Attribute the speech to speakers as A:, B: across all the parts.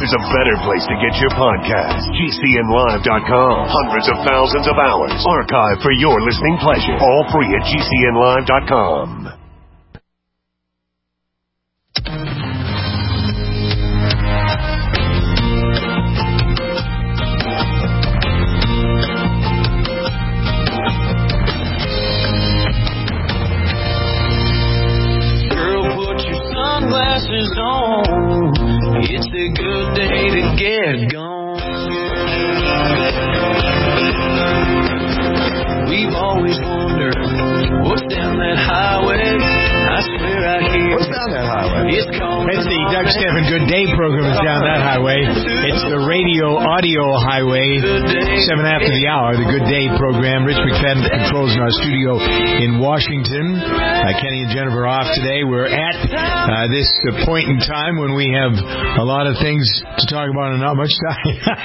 A: there's a better place to get your podcast. GCNlive.com. Hundreds of thousands of hours archived for your listening pleasure. All free at GCNlive.com.
B: Sunglasses on, it's a good day to get gone. We've always wondered what's down that highway. I swear I hear.
C: What's down that highway?
B: It's
D: the Doug Stephan Good Day program is down that highway. It's the radio audio highway, 7 after the hour, the Good Day program. Rich McFadden controls in our studio in Washington. Kenny and Jennifer off today. We're at this point in time when we have a lot of things to talk about and not much time.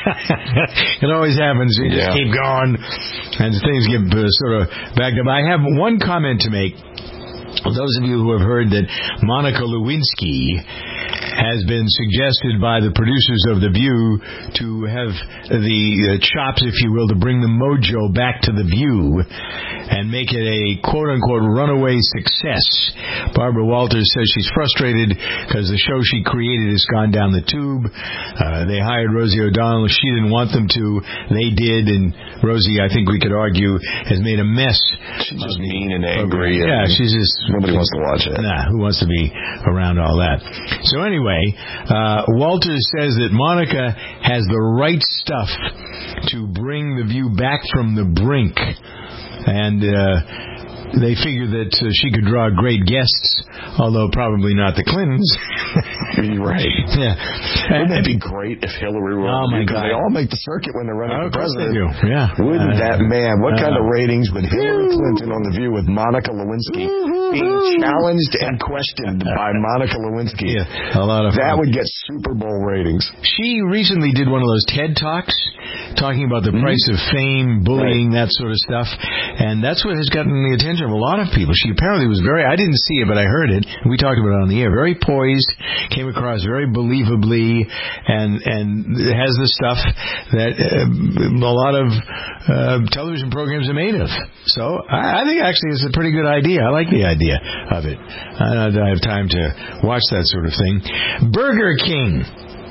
D: It always happens. We just keep going and things get sort of backed up. I have one comment to make. Those of you who have heard that Monica Lewinsky has been suggested by the producers of The View to have the chops, if you will, to bring the mojo back to The View and make it a quote-unquote runaway success. Barbara Walters says she's frustrated because the show she created has gone down the tube. They hired Rosie O'Donnell. She didn't want them to. They did, and Rosie, I think we could argue, has made a mess.
C: She's just mean and angry.
D: Yeah, she's just...
C: Nobody wants to watch it.
D: Nah, who wants to be around all that? So anyway, Walters says that Monica has the right stuff to bring The View back from the brink. And they figure that she could draw great guests, although probably not the Clintons.
C: Right.
D: Yeah.
C: Wouldn't that be great if Hillary were on? Because they all make the circuit when they're running for president.
D: They do. Yeah.
C: Wouldn't that, man, what kind of ratings would Hillary Clinton on The View with Monica Lewinsky being challenged and questioned by Monica Lewinsky?
D: Yeah, a lot of fun.
C: That would get Super Bowl ratings.
D: She recently did one of those TED Talks talking about the price of fame, bullying, that sort of stuff. And that's what has gotten the attention of a lot of people. She apparently was I didn't see it, but I heard it. We talked about it on the air. Very poised, came across very believably, and has the stuff that a lot of television programs are made of. So I think actually it's a pretty good idea. I like the idea of it. I don't have time to watch that sort of thing. Burger King.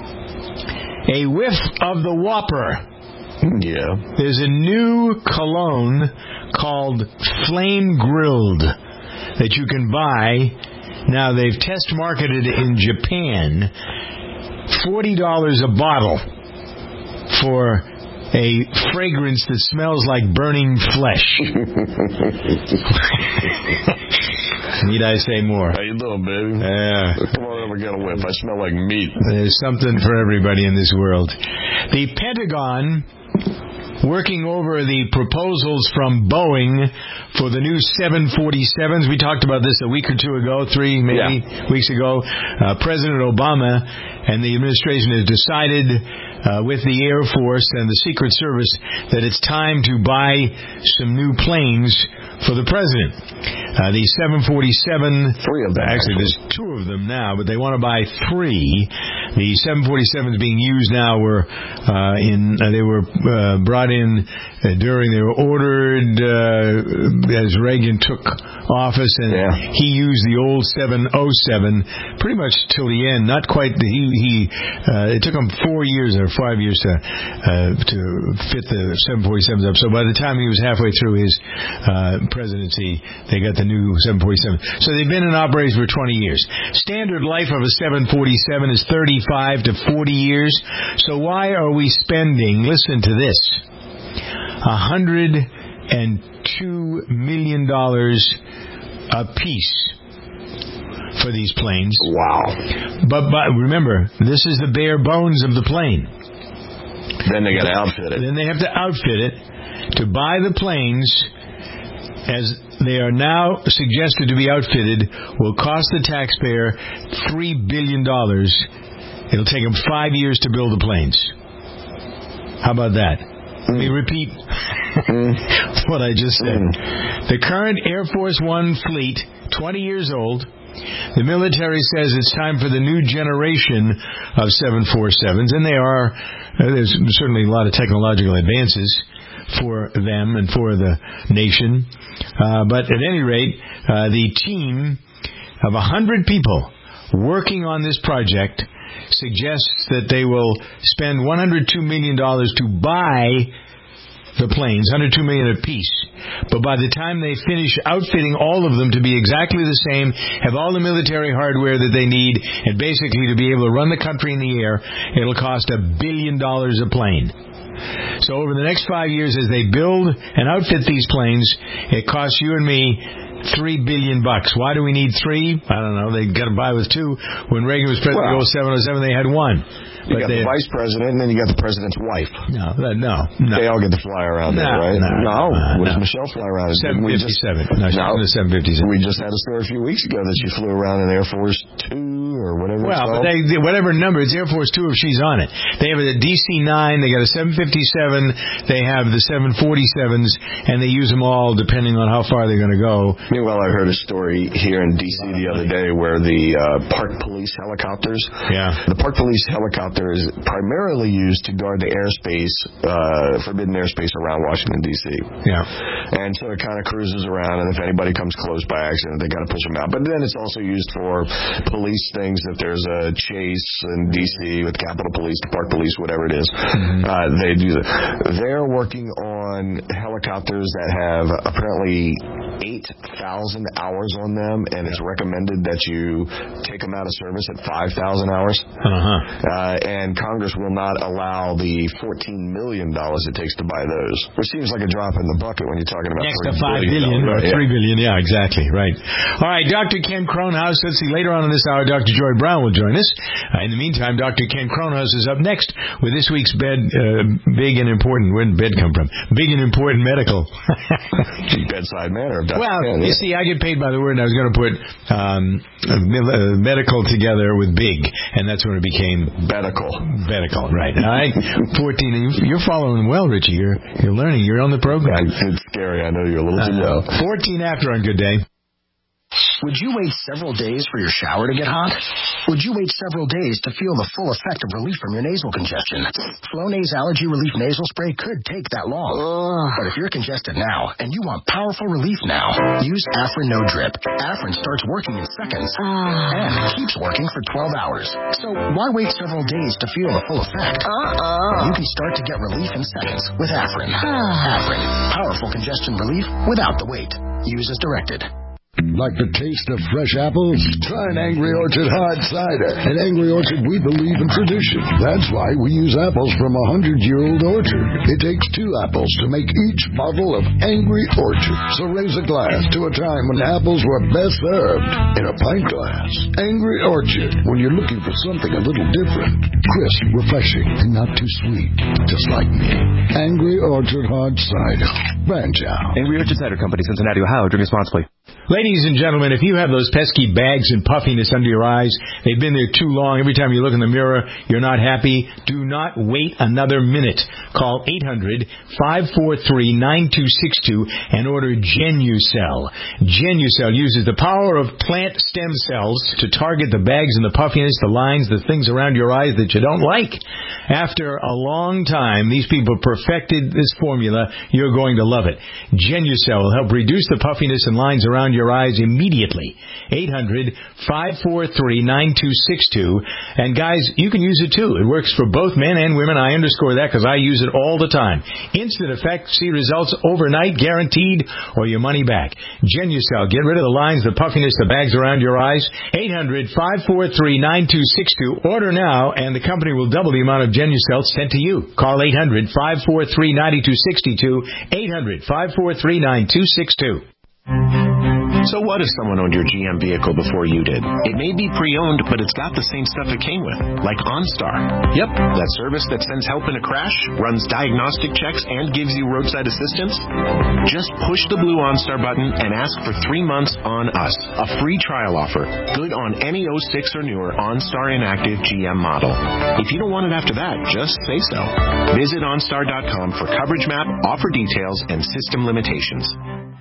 D: A whiff of the Whopper.
C: Yeah.
D: There's a new cologne called Flame Grilled that you can buy. Now, they've test marketed it in Japan. $40 a bottle for a fragrance that smells like burning flesh. Need I say more?
C: How you doing, baby?
D: Yeah.
C: Come on over, get a whiff. I smell like meat.
D: There's something for everybody in this world. The Pentagon working over the proposals from Boeing for the new 747s. We talked about this a week or two ago, 3 weeks ago. President Obama and the administration has decided with the Air Force and the Secret Service that it's time to buy some new planes for the president. The 747...
C: 3 of them.
D: Actually, there's 2 of them now, but they want to buy 3. The 747s being used now were they were brought in they were ordered as Reagan took office, and he used the old 707 pretty much till the end. Not quite. It took him 4 years or 5 years to fit the 747s up. So by the time he was halfway through his presidency, they got the new 747. So they've been in operation for 20 years. Standard life of a 747 is 35 to 40 years. So why are we spending, listen to this, $102 million a piece for these planes?
C: Wow.
D: But remember, this is the bare bones of the plane.
C: Then they got to outfit it.
D: Then they have to outfit it. To buy the planes, as they are now suggested to be outfitted, will cost the taxpayer $3 billion. It'll take them 5 years to build the planes. How about that? Let me repeat what I just said. The current Air Force One fleet, 20 years old, The military says it's time for the new generation of 747s, and there's certainly a lot of technological advances for them and for the nation. But at any rate, the team of 100 people working on this project suggests that they will spend $102 million to buy the planes, $102 million apiece. But by the time they finish outfitting all of them to be exactly the same, have all the military hardware that they need, and basically to be able to run the country in the air, it'll cost $1 billion a plane. So over the next 5 years, as they build and outfit these planes, it costs you and me $3 billion. Why do we need three? I don't know. They got to buy with two. When Reagan was president, 07, they had one.
C: You got the vice president, and then you got the president's wife.
D: No.
C: They all get to fly around there, right? No. Does Michelle fly around?
D: 757. No, 757.
C: We just had a story a few weeks ago that she flew around in Air Force 2 or whatever it's called.
D: But whatever number, it's Air Force 2 if she's on it. They have a DC-9, they got a 757, they have the 747s, and they use them all depending on how far they're going to go.
C: Meanwhile, I heard a story here in D.C. the other day where the Park Police helicopters, the Park Police helicopter is primarily used to guard the airspace, forbidden airspace around Washington, D.C. And so it kind of cruises around, and if anybody comes close by accident, they got to push them out. But then it's also used for police things, if there's a chase in D.C. with Capitol Police, Park Police, whatever it is. They do that. They're working on helicopters that have apparently 8,000 hours on them, and it's recommended that you take them out of service at 5,000 hours. And Congress will not allow the $14 million it takes to buy those, which seems like a drop in the bucket when you're talking about
D: next to $5 billion or $3 billion. Yeah, exactly. Right. All right, Dr. Ken Kronhaus. Let's see, later on in this hour, Dr. Joy Brown will join us. In the meantime, Dr. Ken Kronhaus is up next with this week's big and important. Where did bed come from? Big and important medical.
C: Bedside manner of Dr.
D: Well,
C: Ken,
D: you see, I get paid by the word, and I was going to put medical together with big, and that's when it became
C: medical,
D: right. All right. 14. You're following well, Richie. You're learning. You're on the program.
C: It's scary. I know you're a little too low.
D: 14 after on Good Day.
E: Would you wait several days for your shower to get hot? Would you wait several days to feel the full effect of relief from your nasal congestion? Flonase Allergy Relief Nasal Spray could take that long. But if you're congested now and you want powerful relief now, use Afrin No Drip. Afrin starts working in seconds and keeps working for 12 hours. So why wait several days to feel the full effect? You can start to get relief in seconds with Afrin. Afrin, powerful congestion relief without the wait. Use as directed.
F: Like the taste of fresh apples? Try an Angry Orchard hard cider. At Angry Orchard, we believe in tradition. That's why we use apples from a 100-year-old orchard. It takes 2 apples to make each bottle of Angry Orchard. So raise a glass to a time when apples were best served in a pint glass. Angry Orchard, when you're looking for something a little different. Crisp, refreshing, and not too sweet. Just like me. Angry Orchard hard cider. Branch out.
G: Angry Orchard Cider Company, Cincinnati, Ohio. Drink responsibly.
D: Ladies and gentlemen, if you have those pesky bags and puffiness under your eyes, they've been there too long. Every time you look in the mirror, you're not happy. Do not wait another minute. Call 800-543-9262 and order Genucel. Genucel uses the power of plant stem cells to target the bags and the puffiness, the lines, the things around your eyes that you don't like. After a long time, these people perfected this formula. You're going to love it. Genucel will help reduce the puffiness and lines around your eyes immediately. 800-543-9262. And guys, you can use it too. It works for both men and women. I underscore that because I use it all the time. Instant effect. See results overnight, guaranteed, or your money back. Genucel. Get rid of the lines, the puffiness, the bags around your eyes. 800-543-9262. Order now, and the company will double the amount of Genucel sent to you. Call 800-543-9262. 800-543-9262.
H: So what if someone owned your GM vehicle before you did? It may be pre-owned, but it's got the same stuff it came with, like OnStar. Yep, that service that sends help in a crash, runs diagnostic checks, and gives you roadside assistance. Just push the blue OnStar button and ask for 3 months on us. A free trial offer. Good on any 06 or newer OnStar inactive GM model. If you don't want it after that, just say so. Visit OnStar.com for coverage map, offer details, and system limitations.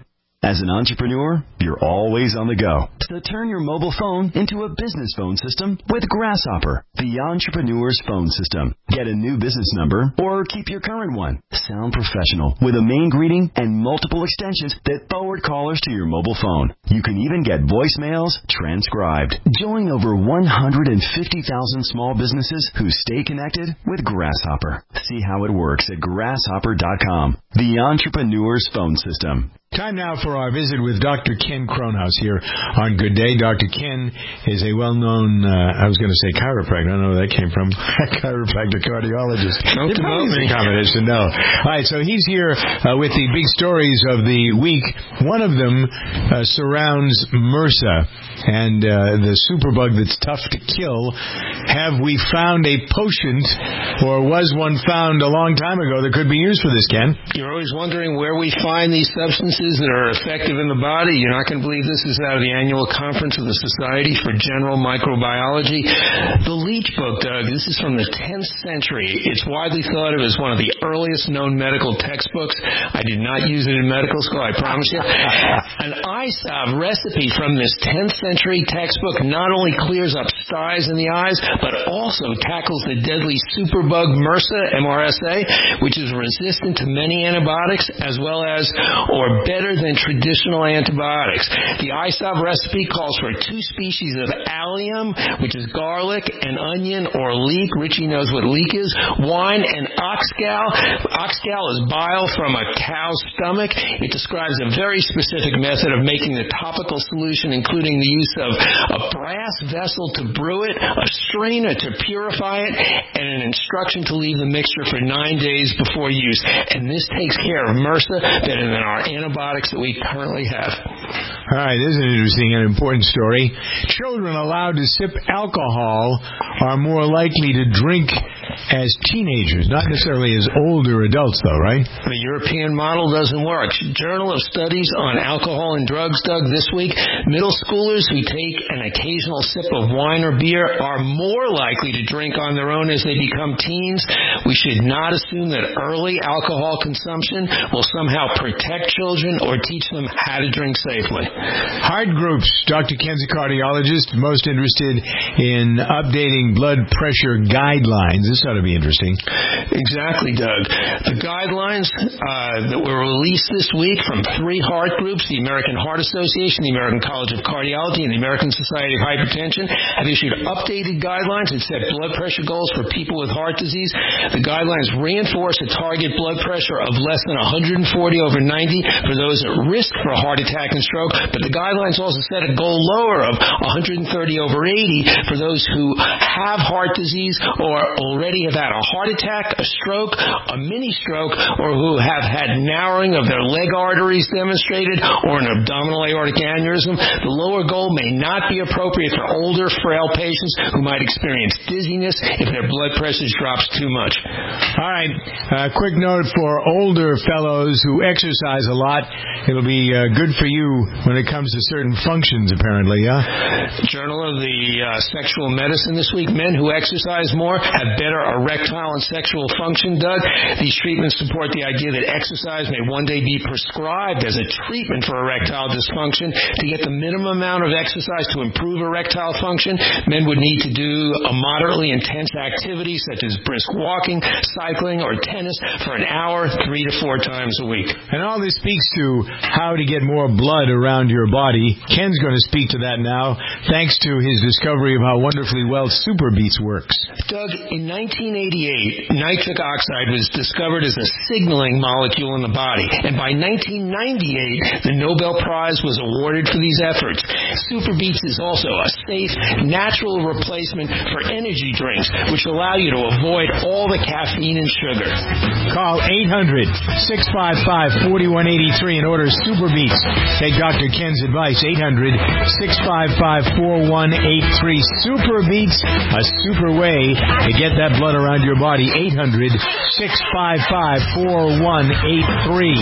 I: As an entrepreneur, you're always on the go. So turn your mobile phone into a business phone system with Grasshopper, the entrepreneur's phone system. Get a new business number or keep your current one. Sound professional with a main greeting and multiple extensions that forward callers to your mobile phone. You can even get voicemails transcribed. Join over 150,000 small businesses who stay connected with Grasshopper. See how it works at grasshopper.com, the entrepreneur's phone system.
D: Time now for our visit with Dr. Ken Kronhaus here on Good Day. Dr. Ken is a well-known, I was going to say chiropractor. I don't know where that came from. Chiropractor cardiologist.
J: Don't demote me.
D: Combination, no. All right, so he's here with the big stories of the week. One of them surrounds MRSA and the superbug that's tough to kill. Have we found a potion, or was one found a long time ago that could be used for this, Ken?
J: You're always wondering where we find these substances that are effective in the body. You're not going to believe this is out of the annual conference of the Society for General Microbiology. The Leech book, Doug, this is from the 10th century. It's widely thought of as one of the earliest known medical textbooks. I did not use it in medical school, I promise you. An ISAV recipe from this 10th century textbook not only clears up styes in the eyes, but also tackles the deadly superbug MRSA, MRSA, which is resistant to many antibiotics, as well as, or better than traditional antibiotics. The ISAV recipe calls for 2 species of allium, which is garlic, and onion or leek. Richie knows what leek is. Wine and oxgal. Oxgal is bile from a cow's stomach. It describes a very specific method of making the topical solution, including the use of a brass vessel to brew it, a strainer to purify it, and an instruction to leave the mixture for 9 days before use. And this takes care of MRSA better than our antibiotics that we currently have.
D: All right, this is an interesting and important story. Children allowed to sip alcohol are more likely to drink as teenagers, not necessarily as older adults, though, right?
J: The European model doesn't work. Journal of Studies on Alcohol and Drugs, Doug, this week, middle schoolers who take an occasional sip of wine or beer are more likely to drink on their own as they become teens. We should not assume that early alcohol consumption will somehow protect children or teach them how to drink safely.
D: Heart groups. Dr. Ken's a cardiologist, most interested in updating blood pressure guidelines. This ought to be interesting.
J: Exactly, Doug. The guidelines that were released this week from 3 heart groups, the American Heart Association, the American College of Cardiology, and the American Society of Hypertension, have issued updated guidelines that set blood pressure goals for people with heart disease. The guidelines reinforce a target blood pressure of less than 140/90 for those at risk for heart attack and stroke, but the guidelines also set a goal lower of 130/80 for those who have heart disease or already have had a heart attack, a stroke, a mini stroke, or who have had narrowing of their leg arteries demonstrated or an abdominal aortic aneurysm. The lower goal may not be appropriate for older, frail patients who might experience dizziness if their blood pressure drops too much.
D: All right, quick note for older fellows who exercise a lot. It'll be good for you when it comes to certain functions, apparently, yeah?
J: Journal of the Sexual Medicine this week. Men who exercise more have better erectile and sexual function, Doug. These treatments support the idea that exercise may one day be prescribed as a treatment for erectile dysfunction. To get the minimum amount of exercise to improve erectile function, men would need to do a moderately intense activity such as brisk walking, cycling, or tennis for an hour 3 to 4 times a week.
D: And all this speaks to how to get more blood around your body. Ken's going to speak to that now, thanks to his discovery of how wonderfully well SuperBeets works.
J: Doug, in 1988, nitric oxide was discovered as a signaling molecule in the body, and by 1998, the Nobel Prize was awarded for these efforts. SuperBeets is also a safe, natural replacement for energy drinks, which allow you to avoid all the caffeine and sugar.
D: Call 800-655-4183 and order SuperBeets. Take Dr. Ken's advice. 800-655-4183. SuperBeets, a super way to get that blood around your body. 800-655-4183.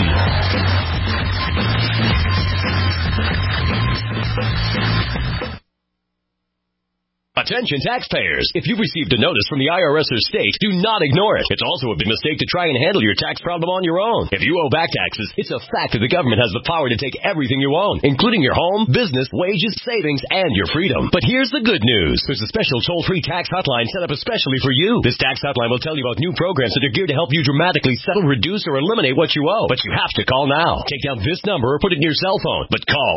K: Attention taxpayers. If you've received a notice from the IRS or state, do not ignore it. It's also a big mistake to try and handle your tax problem on your own. If you owe back taxes, it's a fact that the government has the power to take everything you own, including your home, business, wages, savings, and your freedom. But here's the good news. There's a special toll-free tax hotline set up especially for you. This tax hotline will tell you about new programs that are geared to help you dramatically settle, reduce, or eliminate what you owe. But you have to call now. Take down this number or put it in your cell phone. But call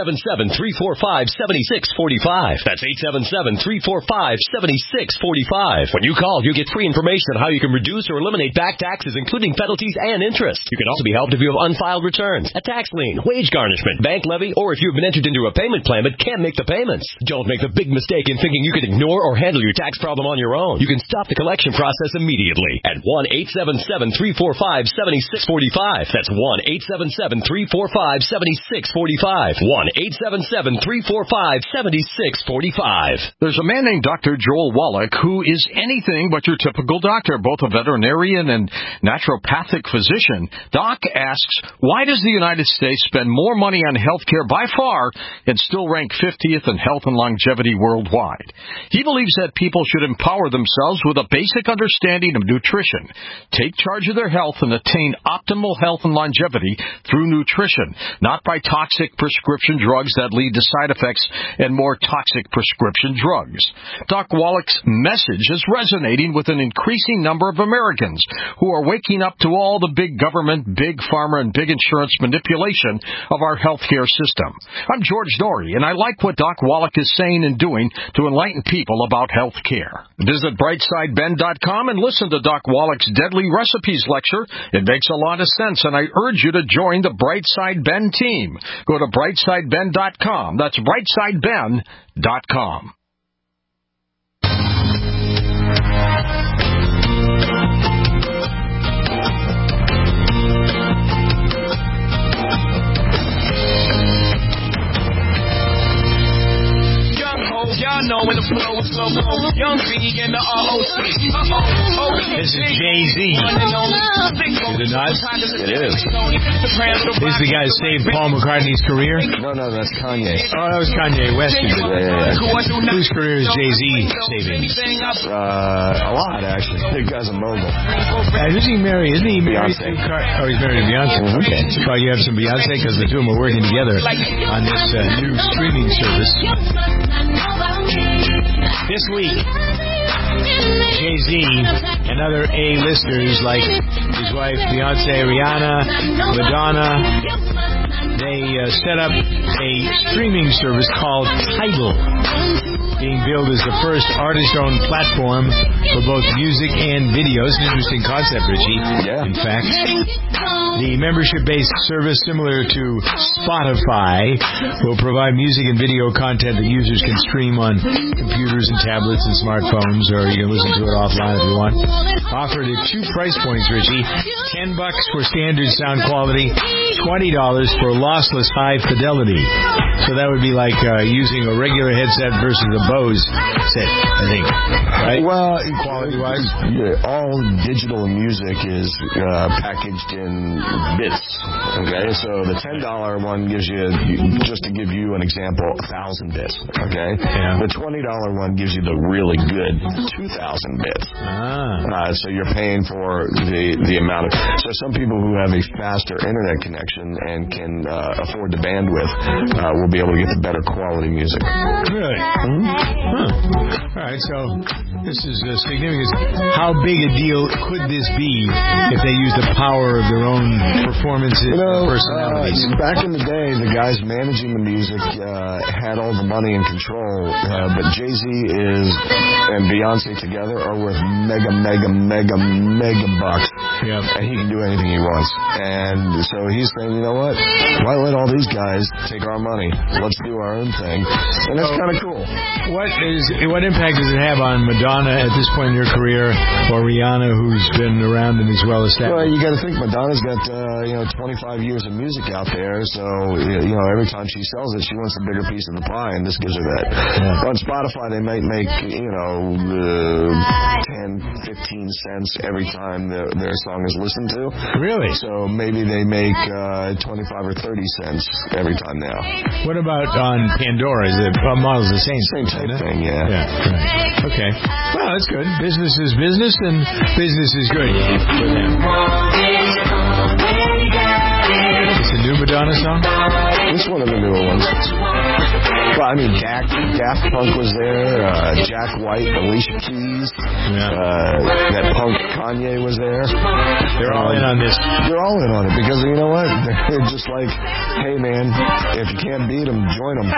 K: 877-345-7645. That's 877-345-7645. When you call, you'll get free information on how you can reduce or eliminate back taxes, including penalties and interest. You can also be helped if you have unfiled returns, a tax lien, wage garnishment, bank levy, or if you've been entered into a payment plan but can't make the payments. Don't make the big mistake in thinking you can ignore or handle your tax problem on your own. You can stop the collection process immediately at 1-877-345-7645. That's 1-877-345-7645. 1-877-345-7645.
L: There's a man named Dr. Joel Wallach who is anything but your typical doctor, both a veterinarian and naturopathic physician. Doc asks, why does the United States spend more money on health care by far and still rank 50th in health and longevity worldwide? He believes that people should empower themselves with a basic understanding of nutrition, take charge of their health, and attain optimal health and longevity through nutrition, not by toxic prescription drugs that lead to side effects and more toxic prescription drugs. Doc Wallach's message is resonating with an increasing number of Americans who are waking up to all the big government, big pharma, and big insurance manipulation of our healthcare system. I'm George Norrie, and I like what Doc Wallach is saying and doing to enlighten people about health care. Visit brightsideben.com and listen to Doc Wallach's Deadly Recipes lecture. It makes a lot of sense, and I urge you to join the Brightside Ben team. Go to brightsideben.com. That's brightsideben.com.
B: Y'all know when the flow is slow, Young B and the ROC.
D: This is Jay-Z. Is it not?
C: It is.
D: This is the guy who saved Paul McCartney's career?
C: No, that's Kanye.
D: Oh, that was Kanye West.
C: Yeah.
D: Whose career is Jay-Z saving?
C: A lot, actually. The guy's a mogul.
D: Who's he married? Isn't he married
C: Beyonce.
D: to he's married to Beyonce. Okay. So you have some Beyonce because the two of them are working together on this new streaming service. This week, Jay-Z and other A-listers like his wife Beyonce, Rihanna, Madonna, they set up a streaming service called Tidal, being billed as the first artist-owned platform for both music and video. It's an interesting concept, Richie.
C: Yeah.
D: In fact, the membership-based service, similar to Spotify, will provide music and video content that users can stream on computers and tablets and smartphones, or you can listen to it offline if you want. Offered at two price points, Richie. $10 for standard sound quality, $20 for lossless high fidelity. So that would be like using a regular headset versus a Bose set, I think. Right?
C: Well,
D: quality-wise,
C: all digital music is packaged in bits. Okay, so the $10 one gives you, just to give you an example, 1,000 bits. Okay, the $20 one gives you the really good 2,000 bits. So you're paying for the amount of. So some people who have a faster internet connection and can afford the bandwidth will be able to get the better quality music.
D: Really? All right, so this is significant. How big a deal could this be if they use the power of their own performances and personalities?
C: Back in the day, the guys managing the music had all the money and control, but Jay-Z and Beyonce together are worth mega bucks.
D: Yeah.
C: And he can do anything he wants. And so he's saying, you know what? Why let all these guys take our money? Let's do our own thing. And that's kind of cool.
D: What impact does it have on Madonna at this point in her career, or Rihanna, who's been around and is well established?
C: Well, you got to think Madonna's got 25 years of music out there, so every time she sells it, she wants a bigger piece of the pie, and this gives her that. Yeah. On Spotify, they might make 10, 15 cents every time their song song is listened to.
D: Really?
C: So maybe they make 25 or 30 cents every time now.
D: What about on Pandora? Is the model's the same?
C: Same type thing, yeah.
D: Yeah, right. Okay. Well, that's good. Business is business, and business is good for them. It's a new Madonna song?
C: It's one of the newer ones. Well, I mean, Daft Punk was there, Jack White, Alicia Keys, that punk Kanye was there.
D: They're all in on this.
C: They're all in on it because, you know what? They're just like, hey, man, if you can't beat them, join them.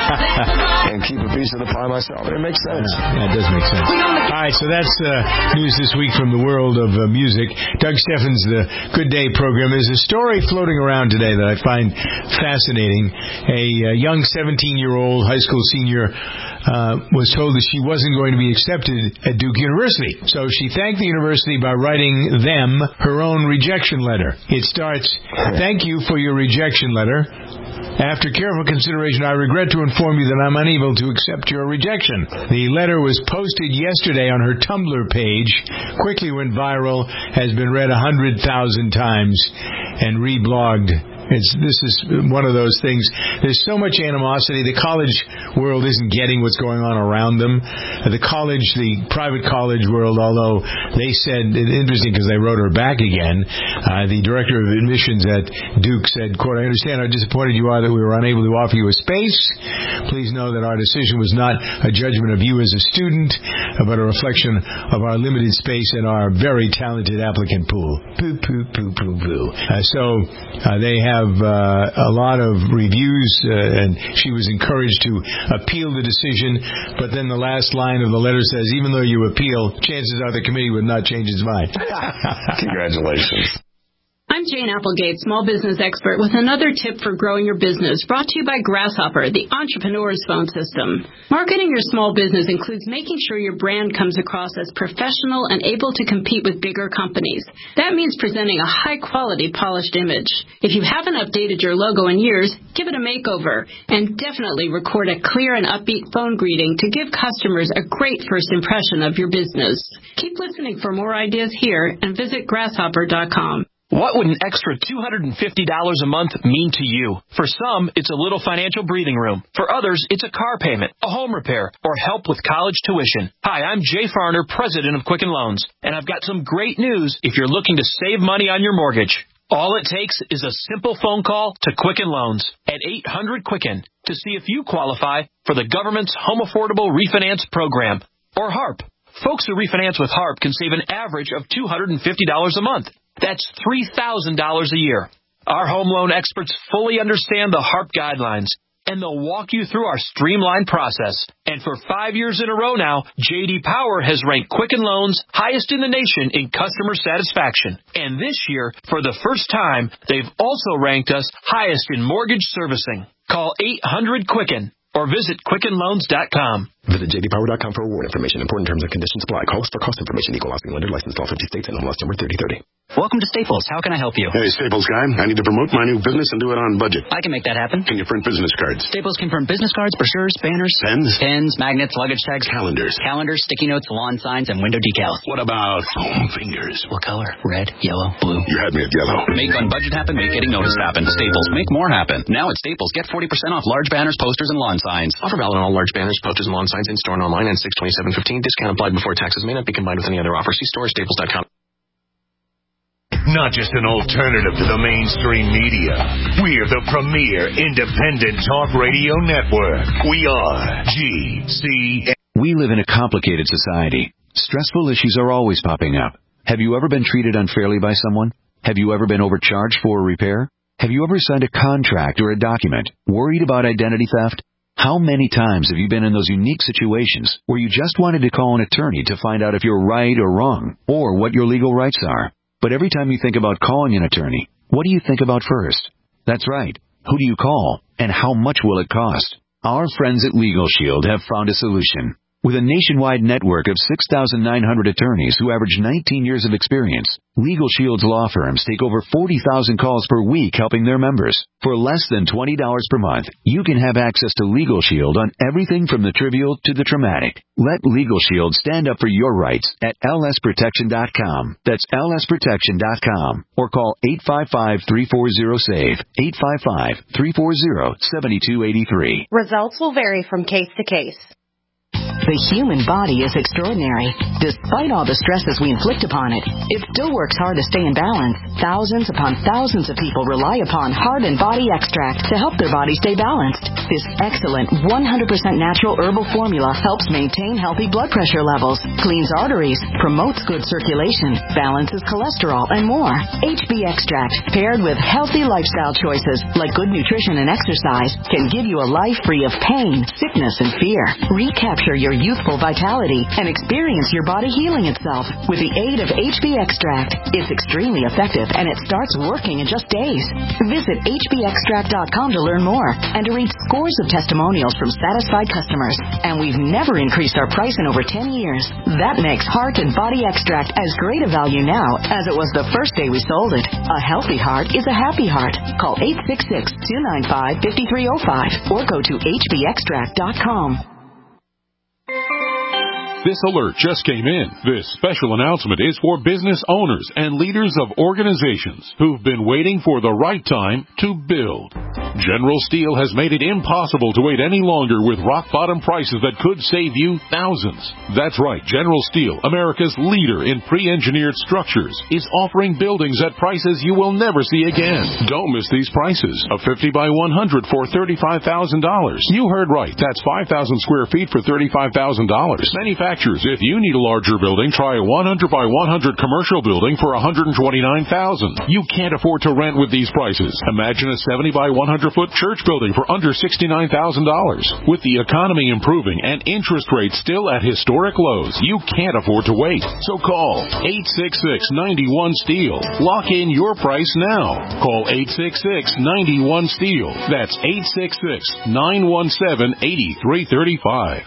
C: And keep a piece of the pie myself. It makes sense.
D: Yeah, it does make sense. All right, so that's news this week from the world of music. Doug Steffens, the Good Day program. There's a story floating around today that I find fascinating. A young 17-year-old high school senior was told that she wasn't going to be accepted at Duke University. So she thanked the university by writing them her own rejection letter. It starts, "Thank you for your rejection letter. After careful consideration, I regret to inform you that I'm unable to accept your rejection." The letter was posted yesterday on her Tumblr page, quickly went viral, has been read 100,000 times, and reblogged. This is one of those things. There's so much animosity. The college world isn't getting what's going on around them. The private college world, although they said, it's interesting because they wrote her back again, the director of admissions at Duke said, quote, "I understand how disappointed you are that we were unable to offer you a space. Please know that our decision was not a judgment of you as a student, but a reflection of our limited space and our very talented applicant pool." Poo, poo, poo, poo, poo. They have a lot of reviews, and she was encouraged to appeal the decision, but then the last line of the letter says, "Even though you appeal, chances are the committee would not change its mind."
C: Congratulations.
M: I'm Jane Applegate, small business expert, with another tip for growing your business, brought to you by Grasshopper, the entrepreneur's phone system. Marketing your small business includes making sure your brand comes across as professional and able to compete with bigger companies. That means presenting a high-quality, polished image. If you haven't updated your logo in years, give it a makeover, and definitely record a clear and upbeat phone greeting to give customers a great first impression of your business. Keep listening for more ideas here and visit grasshopper.com.
N: What would an extra $250 a month mean to you? For some, it's a little financial breathing room. For others, it's a car payment, a home repair, or help with college tuition. Hi, I'm Jay Farner, president of Quicken Loans, and I've got some great news if you're looking to save money on your mortgage. All it takes is a simple phone call to Quicken Loans at 800-QUICKEN to see if you qualify for the government's Home Affordable Refinance Program, or HARP. Folks who refinance with HARP can save an average of $250 a month. That's $3,000 a year. Our home loan experts fully understand the HARP guidelines, and they'll walk you through our streamlined process. And for 5 years in a row now, J.D. Power has ranked Quicken Loans highest in the nation in customer satisfaction. And this year, for the first time, they've also ranked us highest in mortgage servicing. Call 800-QUICKEN or visit QuickenLoans.com.
O: Visit jdpower.com for award information. Important terms and conditions apply. Calls for cost information. Equal housing lender. Licensed in all 50 states and MLS number 3030.
P: Welcome to Staples. How can I help you?
Q: Hey, Staples guy. I need to promote my new business and do it on budget.
P: I can make that happen.
Q: Can you print business cards?
P: Staples can print business cards, brochures, banners, pens, magnets, luggage tags,
Q: calendars,
P: sticky notes, lawn signs, and window decals.
Q: What about foam fingers?
P: What color? Red, yellow, blue.
Q: You had me at yellow.
R: Make on budget happen. Make getting noticed happen. Staples. Make more happen. Now at Staples, get 40% off large banners, posters, and lawn signs.
H: Offer valid on all large banners, posters, and lawn signs in store and online. 6/27/15. Discount applied before taxes. May not be combined with any other offer. See store Staples.com.
A: Not just an alternative to the mainstream media. We're the premier independent talk radio network. We are GCN.
S: We live in a complicated society. Stressful issues are always popping up. Have you ever been treated unfairly by someone? Have you ever been overcharged for a repair? Have you ever signed a contract or a document worried about identity theft? How many times have you been in those unique situations where you just wanted to call an attorney to find out if you're right or wrong, or what your legal rights are? But every time you think about calling an attorney, what do you think about first? That's right. Who do you call, and how much will it cost? Our friends at Legal Shield have found a solution. With a nationwide network of 6,900 attorneys who average 19 years of experience, Legal Shield's law firms take over 40,000 calls per week helping their members. For less than $20 per month, you can have access to Legal Shield on everything from the trivial to the traumatic. Let Legal Shield stand up for your rights at lsprotection.com. That's lsprotection.com. Or call 855-340-SAVE, 855-340-7283.
T: Results will vary from case to case.
U: The human body is extraordinary. Despite all the stresses we inflict upon it, it still works hard to stay in balance. Thousands upon thousands of people rely upon Heart and Body Extract to help their body stay balanced. This excellent 100% natural herbal formula helps maintain healthy blood pressure levels, cleans arteries, promotes good circulation, balances cholesterol, and more. HB Extract, paired with healthy lifestyle choices like good nutrition and exercise, can give you a life free of pain, sickness, and fear. Recapture your youthful vitality and experience your body healing itself with the aid of HB Extract. It's extremely effective and it starts working in just days. Visit hbextract.com to learn more and to read scores of testimonials from satisfied customers. And we've never increased our price in over 10 years. That makes Heart and Body Extract as great a value now as it was the first day we sold it. A healthy heart is a happy heart. Call 866-295-5305 or go to hbextract.com.
V: This alert just came in. This special announcement is for business owners and leaders of organizations who've been waiting for the right time to build. General Steel has made it impossible to wait any longer with rock-bottom prices that could save you thousands. That's right, General Steel, America's leader in pre-engineered structures, is offering buildings at prices you will never see again. Don't miss these prices. A 50 by 100 for $35,000. You heard right. That's 5,000 square feet for $35,000. Manufacturers, if you need a larger building, try a 100 by 100 commercial building for $129,000. You can't afford to rent with these prices. Imagine a 70 by 100-foot church building for under $69,000. With the economy improving and interest rates still at historic lows, you can't afford to wait. So call 866-91-STEEL. Lock in your price now. Call 866-91-STEEL. That's 866-917-8335.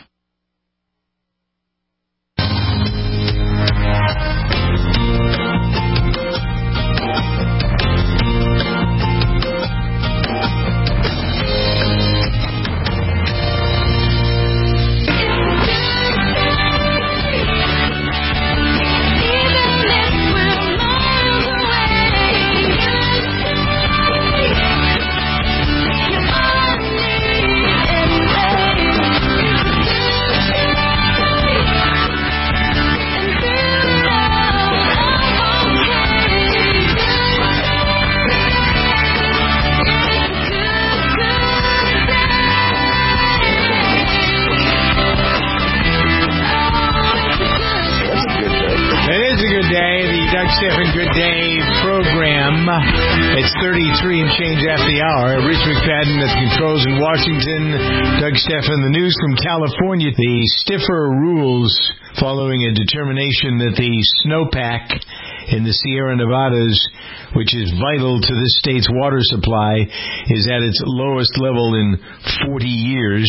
D: Stephan Good Day program. It's 33 and change after the hour. Rich McFadden at the controls in Washington. Doug Stephan, the news from California. The stiffer rules following a determination that the snowpack in the Sierra Nevadas, which is vital to this state's water supply, is at its lowest level in 40 years.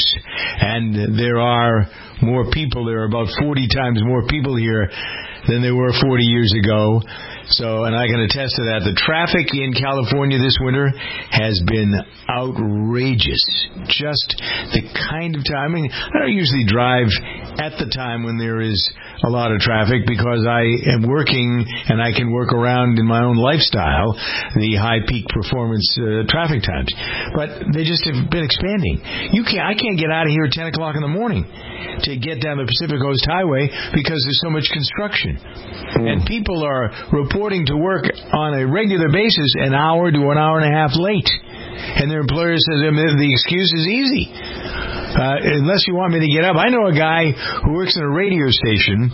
D: And there are more people. There are about 40 times more people here than there were 40 years ago. So, and I can attest to that. The traffic in California this winter has been outrageous. Just the kind of time. I mean, I don't usually drive at the time when there is a lot of traffic because I am working and I can work around in my own lifestyle the high peak performance traffic times. But they just have been expanding. I can't get out of here at 10 o'clock in the morning to get down the Pacific Coast Highway because there's so much construction. And people are reporting to work on a regular basis an hour to an hour and a half late. And their employer says the excuse is easy. Unless you want me to get up. I know a guy who works in a radio station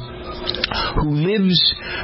D: who lives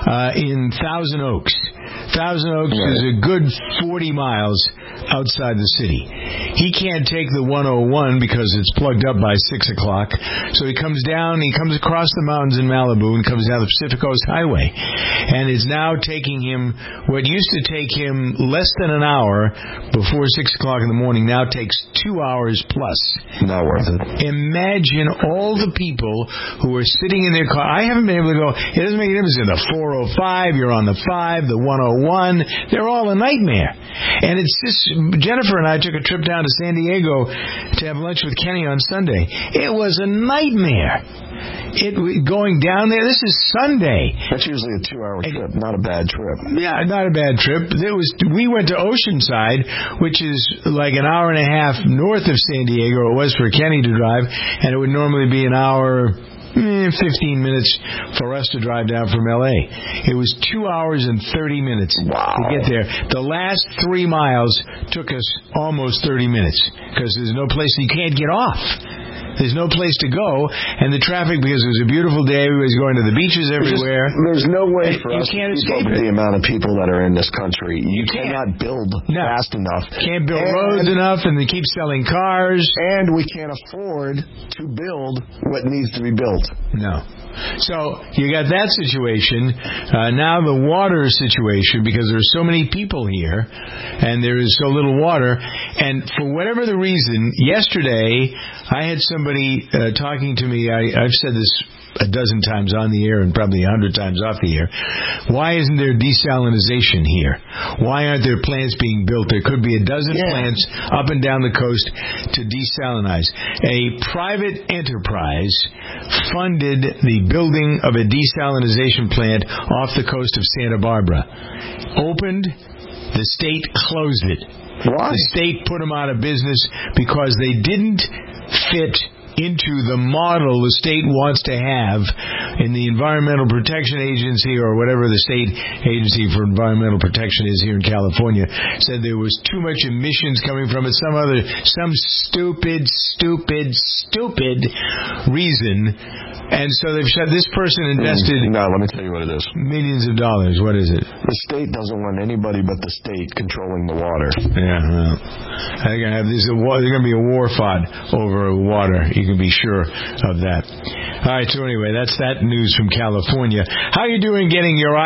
D: in Thousand Oaks. Thousand Oaks is a good 40 miles outside the city. He can't take the 101 because it's plugged up by 6 o'clock. So he comes across the mountains in Malibu and comes down the Pacific Coast Highway. And it's now taking him, what used to take him less than an hour before 6 o'clock in the morning, now takes 2 hours plus.
C: Not worth it.
D: Imagine all the people who are sitting in their car. I haven't been able to go, it doesn't make a difference in the 405, you're on the 5, the 101. They're all a nightmare. And it's just, Jennifer and I took a trip down to San Diego to have lunch with Kenny on Sunday. It was a nightmare. Going down there, this is Sunday.
C: That's usually a 2-hour trip, not a bad trip.
D: Yeah, not a bad trip. We went to Oceanside, which is like an hour and a half north of San Diego. It was for Kenny to drive, and it would normally be an hour, 15 minutes for us to drive down from L.A. It was 2 hours and 30 minutes to get there. The last 3 miles took us almost 30 minutes because there's no place, you can't get off. There's no place to go, and the traffic, because it was a beautiful day, everybody's going to the beaches everywhere.
C: There's no way for us
D: to keep
C: up with the amount of people that are in this country. You cannot build fast enough.
D: Can't build roads enough, and they keep selling cars.
C: And we can't afford to build what needs to be built.
D: No. So you got that situation. Now the water situation, because there's so many people here and there is so little water. And for whatever the reason, yesterday I had somebody talking to me. I've said this a dozen times on the air and probably 100 times off the air. Why isn't there desalinization here? Why aren't there plants being built? There could be a dozen plants up and down the coast to desalinize. A private enterprise funded the building of a desalinization plant off the coast of Santa Barbara. Opened, the state closed it.
C: Why?
D: The state put them out of business because they didn't fit into the model the state wants to have in the Environmental Protection Agency, or whatever the state agency for environmental protection is here in California, said there was too much emissions coming from it, some stupid reason. And so they've said this person invested...
C: No, let me tell you what it is.
D: Millions of dollars. What is it?
C: The state doesn't want anybody but the state controlling the water.
D: Yeah, well, I think there's going to be a war fought over water. You can be sure of that. All right, so anyway, that's that news from California. How are you doing getting your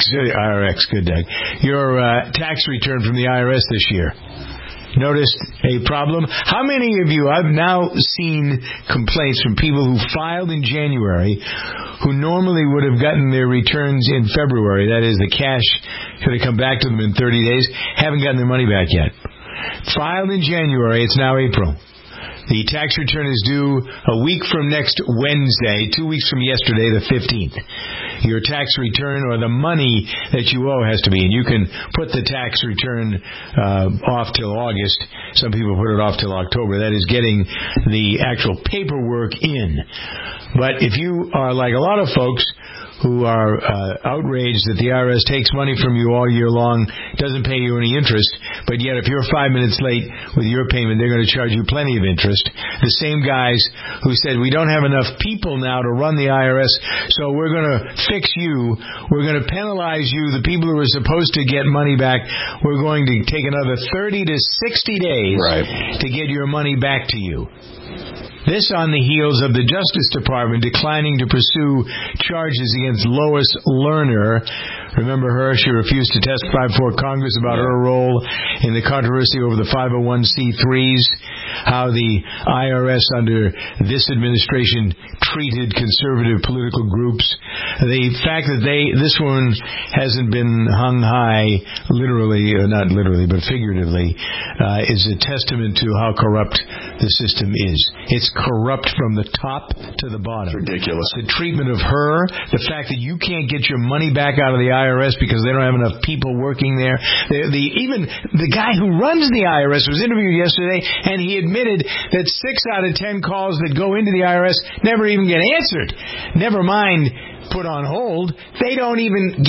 D: your tax return from the IRS this year? Noticed a problem? How many of you, I've now seen complaints from people who filed in January who normally would have gotten their returns in February, that is, the cash could have come back to them in 30 days, haven't gotten their money back yet. Filed in January, it's now April. The tax return is due a week from next Wednesday, 2 weeks from yesterday, the 15th. Your tax return, or the money that you owe, has to be, and you can put the tax return off till August. Some people put it off till October. That is getting the actual paperwork in. But if you are like a lot of folks who are outraged that the IRS takes money from you all year long, doesn't pay you any interest, but yet if you're 5 minutes late with your payment, they're going to charge you plenty of interest. The same guys who said, we don't have enough people now to run the IRS, so we're going to fix you. We're going to penalize you, the people who are supposed to get money back. We're going to take another 30 to 60 days to get your money back to you. This on the heels of the Justice Department declining to pursue charges against Lois Lerner. Remember her? She refused to testify before Congress about her role in the controversy over the 501c3s, how the IRS under this administration treated conservative political groups. The fact that this one hasn't been hung high, literally, not literally, but figuratively, is a testament to how corrupt the system is. It's corrupt from the top to the bottom.
C: It's ridiculous.
D: The treatment of her, the fact that you can't get your money back out of the IRS because they don't have enough people working there. Even the guy who runs the IRS was interviewed yesterday, and he admitted that 6 out of 10 calls that go into the IRS never even get answered. Never mind put on hold. They don't even get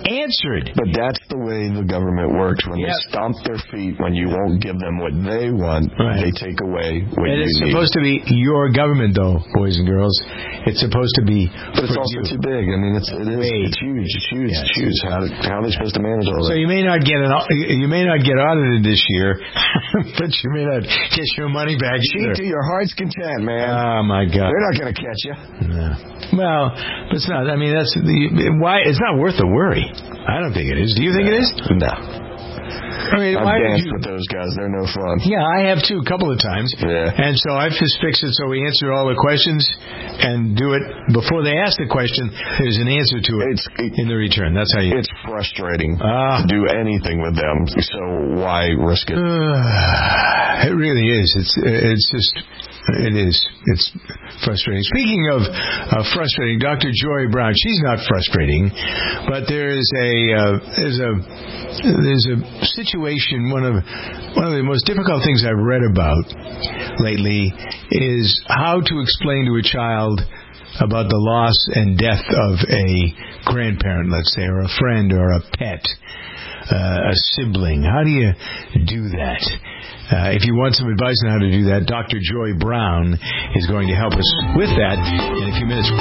D: answered.
C: But that's the way the government works. When they stomp their feet, when you won't give them what they want, they take away what you need.
D: It's supposed to be your government, though, boys and girls. It's supposed to be.
C: But it's also too big. I mean, it's huge. It's huge. How are they supposed to manage all that?
D: So you may not get audited this year, but you may not get your money back.
C: Cheat to your heart's content, man.
D: Oh my God!
C: They're not going to catch you.
D: No. Well, it's not. I mean, why? It's not worth the worry. I don't think it is. Do you think it is?
C: No.
D: I mean,
C: I've danced with those guys. They're no fun.
D: Yeah, I have too, a couple of times.
C: Yeah.
D: And so I've just fixed it so we answer all the questions and do it before they ask the question. There's an answer to it in the return. That's how you.
C: It's frustrating to do anything with them. So why risk it?
D: It really is. It is. It's frustrating. Speaking of frustrating, Dr. Joy Brown, she's not frustrating, but there's a situation. One of the most difficult things I've read about lately is how to explain to a child about the loss and death of a grandparent, let's say, or a friend, or a pet, a sibling. How do you do that? If you want some advice on how to do that, Dr. Joy Brown is going to help us with that in a few minutes.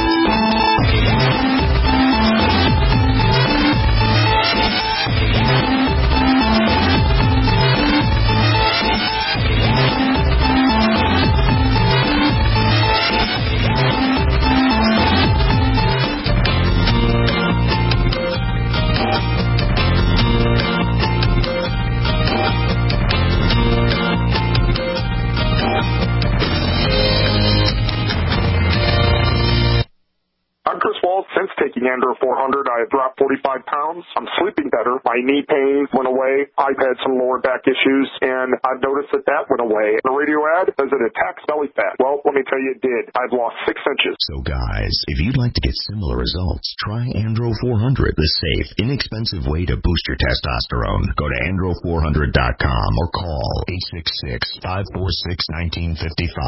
E: Since taking Andro 400, I have dropped 45 pounds. I'm sleeping better. My knee pain went away. I've had some lower back issues, and I've noticed that went away. The radio ad, does it attack belly fat? Well, let me tell you, it did. I've lost 6 inches.
F: So, guys, if you'd like to get similar results, try Andro 400, the safe, inexpensive way to boost your testosterone. Go to andro400.com or call 866-546-1955.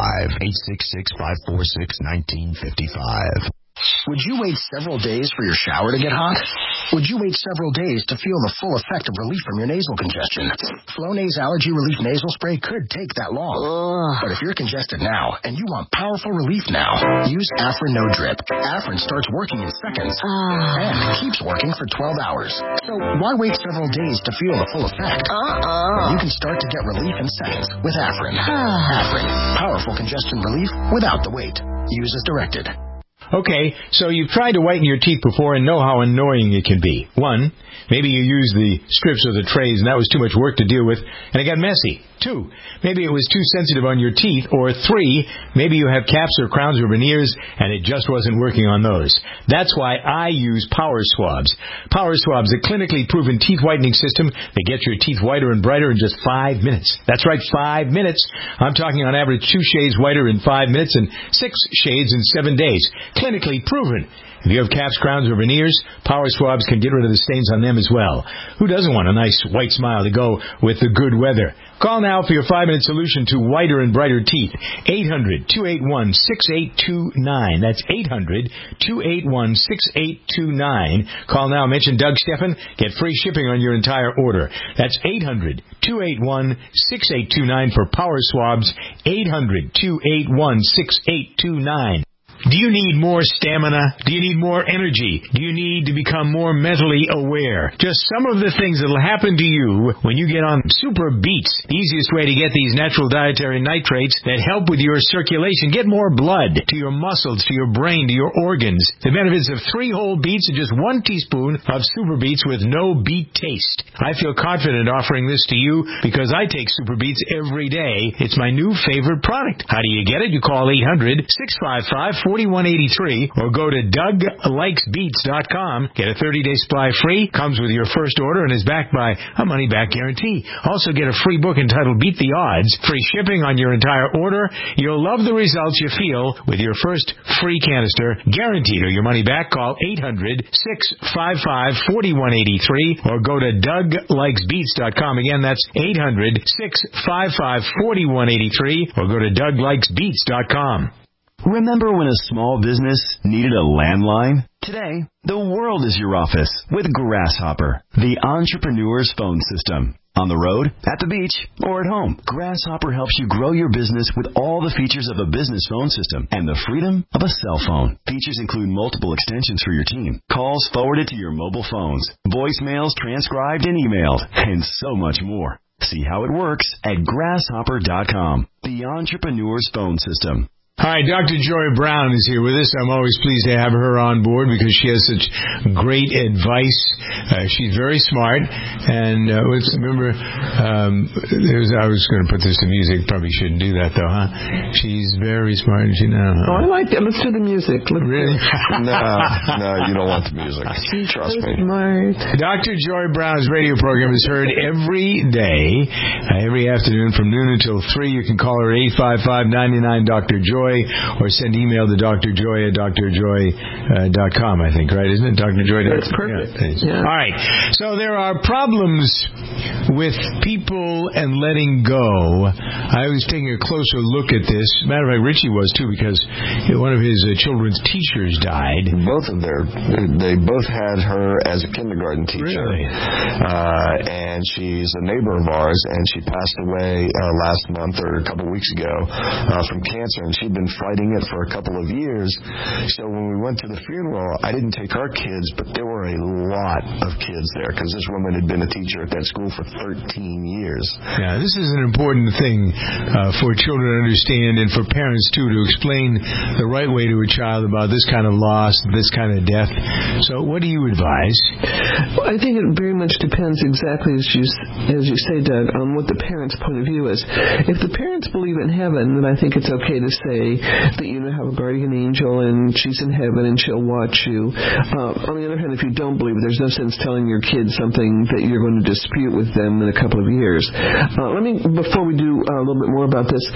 F: 866-546-1955.
W: Would you wait several days for your shower to get hot? Would you wait several days to feel the full effect of relief from your nasal congestion? Flonase Allergy Relief Nasal Spray could take that long. But if you're congested now and you want powerful relief now, use Afrin No Drip. Afrin starts working in seconds and keeps working for 12 hours. So why wait several days to feel the full effect? You can start to get relief in seconds with Afrin. Afrin, powerful congestion relief without the wait. Use as directed.
D: Okay, so you've tried to whiten your teeth before and know how annoying it can be. 1, maybe you used the strips or the trays and that was too much work to deal with and it got messy. 2, maybe it was too sensitive on your teeth. Or 3, maybe you have caps or crowns or veneers and it just wasn't working on those. That's why I use Power Swabs. Power Swabs, a clinically proven teeth whitening system that gets your teeth whiter and brighter in just 5 minutes. That's right, 5 minutes. I'm talking on average 2 shades whiter in 5 minutes and 6 shades in 7 days. Clinically proven. If you have caps, crowns, or veneers, Power Swabs can get rid of the stains on them as well. Who doesn't want a nice white smile to go with the good weather? Call now for your 5-minute solution to whiter and brighter teeth. 800-281-6829. That's 800-281-6829. Call now. Mention Doug Steffen. Get free shipping on your entire order. That's 800-281-6829 for Power Swabs. 800-281-6829. Do you need more stamina? Do you need more energy? Do you need to become more mentally aware? Just some of the things that will happen to you when you get on Super Beets. The easiest way to get these natural dietary nitrates that help with your circulation. Get more blood to your muscles, to your brain, to your organs. The benefits of 3 whole beets and just 1 teaspoon of Super Beets with no beet taste. I feel confident offering this to you because I take Super Beets every day. It's my new favorite product. How do you get it? You call 800-655-4183 or go to DougLikesBeets.com. Get a 30-day supply free. Comes with your first order and is backed by a money-back guarantee. Also get a free book entitled Beat the Odds. Free shipping on your entire order. You'll love the results you feel with your first free canister. Guaranteed or your money back. Call 800-655-4183 or go to DougLikesBeets.com. Again, that's 800-655-4183 or go to DougLikesBeets.com.
F: Remember when a small business needed a landline? Today, the world is your office with Grasshopper, the entrepreneur's phone system. On the road, at the beach, or at home, Grasshopper helps you grow your business with all the features of a business phone system and the freedom of a cell phone. Features include multiple extensions for your team, calls forwarded to your mobile phones, voicemails transcribed and emailed, and so much more. See how it works at grasshopper.com, the entrepreneur's phone system.
D: Hi, Dr. Joy Brown is here with us. I'm always pleased to have her on board because she has such great advice. She's very smart. And I was going to put this to music. Probably shouldn't do that, though, huh? She's very smart.
G: I like it. Let's do the music.
D: Really?
C: No, you don't want the music. Trust me.
G: Smart.
D: Dr. Joy Brown's radio program is heard every day, every afternoon from noon until 3. You can call her at 855-99-DR-JOY. Or send email to drjoy at drjoy.com, I think, right? Isn't it? drjoy.com.
G: That's perfect.
D: Yeah. All right. So there are problems with people and letting go. I was taking a closer look at this. Matter of fact, Richie was, too, because one of his children's teachers died.
C: They both had her as a kindergarten teacher.
D: Really?
C: And she's a neighbor of ours, and she passed away last month or a couple of weeks ago from cancer, and she'd been fighting it for a couple of years. So when we went to the funeral, I didn't take our kids, but there were a lot of kids there because this woman had been a teacher at that school for 13 years.
D: Yeah, this is an important thing for children to understand and for parents, too, to explain the right way to a child about this kind of loss, this kind of death. So what do you advise?
G: Well, I think it very much depends exactly as you say, Doug, on what the parent's point of view is. If the parents believe in heaven, then I think it's okay to say that you have a guardian angel and she's in heaven and she'll watch you. On the other hand, if you don't believe it, there's no sense telling your kids something that you're going to dispute with them in a couple of years. Before we do a little bit more about this,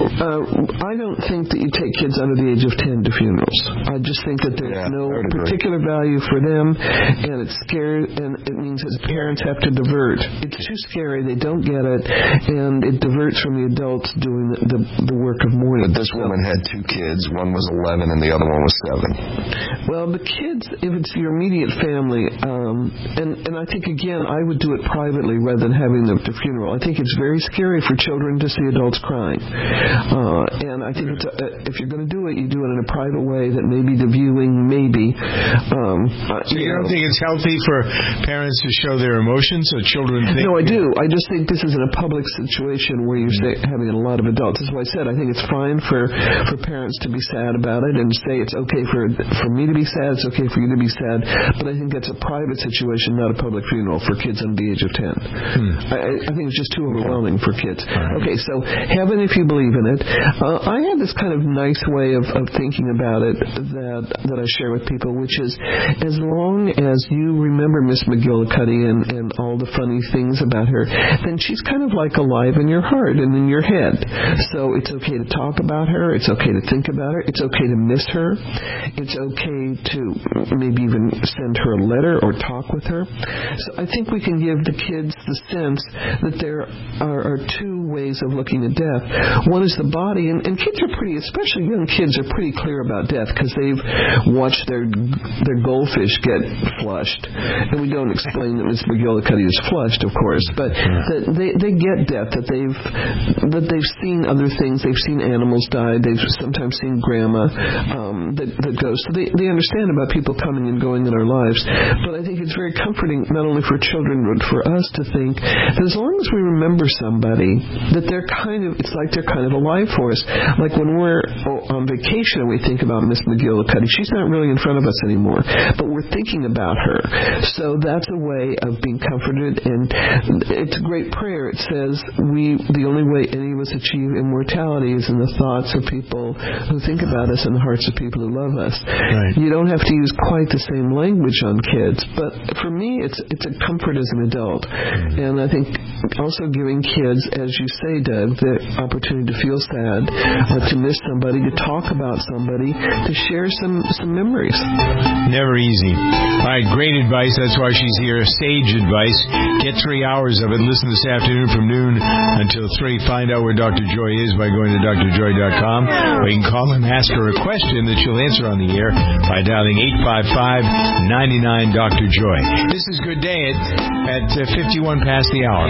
G: I don't think that you take kids under the age of 10 to funerals. I just think that there's no particular value for them, and it's scary, and it means that parents have to divert. It's too scary, they don't get it, and it diverts from the adults doing the work of mourning.
C: But this woman had 2 kids. One was 11 and the other one was 7.
G: Well, the kids, if it's your immediate family, and I think, again, I would do it privately rather than having them at the funeral. I think it's very scary for children to see adults crying. And I think if you're going to do it, you do it in a private way that maybe the viewing, maybe.
D: So you don't think it's healthy for parents to show their emotions so children think?
G: No, I do. I just think this is in a public situation where you're having a lot of adults. That's why I said I think it's fine for parents to be sad about it and say it's okay for me to be sad, it's okay for you to be sad, but I think that's a private situation, not a public funeral for kids under the age of 10. I think it's just too overwhelming for kids. Okay, so heaven if you believe in it. I have this kind of nice way of thinking about it that I share with people, which is as long as you remember Miss McGillicuddy and all the funny things about her, then she's kind of like alive in your heart and in your head. So it's okay to talk about her, it's okay to think about her, it's okay to miss her, it's okay to maybe even send her a letter or talk with her. So I think we can give the kids the sense that there are 2 ways of looking at death. One is the body, and kids are pretty, especially young kids, are pretty clear about death because they've watched their goldfish get flushed. And we don't explain that Miss McGillicuddy is flushed, of course, but they get death, that they've seen other things, they've seen animals die, they've sometimes seen grandma that goes. So they understand about people coming and going in our lives. But I think it's very comforting, not only for children, but for us to think that as long as we remember somebody, that it's like they're kind of alive for us. Like when we're on vacation and we think about Miss McGillicuddy, she's not really in front of us anymore, but we're thinking about her. So that's a way of being comforted, and it's a great prayer. It says the only way any of us achieve immortality is in the thoughts of people who think about us and the hearts of people who love us. Right. You don't have to use quite the same language on kids, but for me, it's a comfort as an adult. And I think also giving kids, as you say, Doug, the opportunity to feel sad, to miss somebody, to talk about somebody, to share some memories.
D: Never easy. All right, great advice. That's why she's here. Sage advice. Get 3 hours of it. Listen this afternoon from noon until 3. Find out where Dr. Joy is by going to drjoy.com. Or you can call and ask her a question that she'll answer on the air by dialing 855-99-Dr. Joy. This is Good Day at 51 past the hour.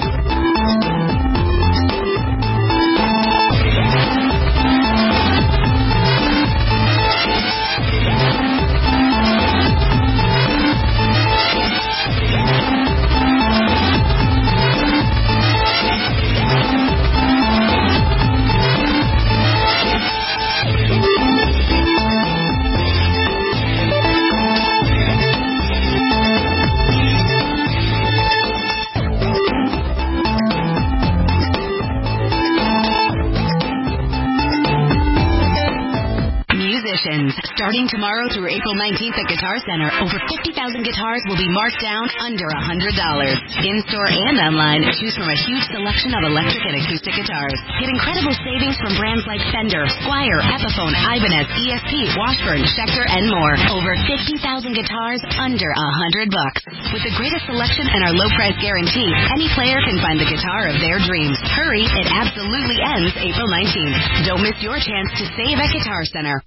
U: Starting tomorrow through April 19th at Guitar Center, over 50,000 guitars will be marked down under $100. In-store and online, choose from a huge selection of electric and acoustic guitars. Get incredible savings from brands like Fender, Squier, Epiphone, Ibanez, ESP, Washburn, Schecter, and more. Over 50,000 guitars under $100. With the greatest selection and our low price guarantee, any player can find the guitar of their dreams. Hurry, it absolutely ends April 19th. Don't miss your chance to save at Guitar Center.